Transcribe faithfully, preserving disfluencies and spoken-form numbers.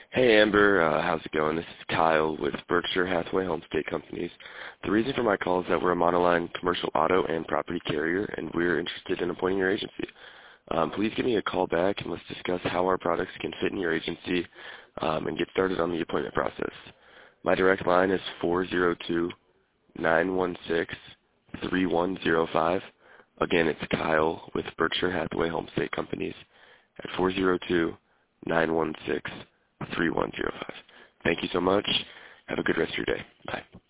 Hey Amber, uh, how's it going? This is Kyle with Berkshire Hathaway Homestay Companies. The reason for my call is that we're a monoline commercial auto and property carrier, and we're interested in appointing your agency. Um, please give me a call back and let's discuss how our products can fit in your agency um, and get started on the appointment process. My direct line is four zero two, nine one six, three one zero five. Again, it's Kyle with Berkshire Hathaway Homestay Companies at four zero two, nine one six, three one zero five. Thank you so much. Have a good rest of your day. Bye.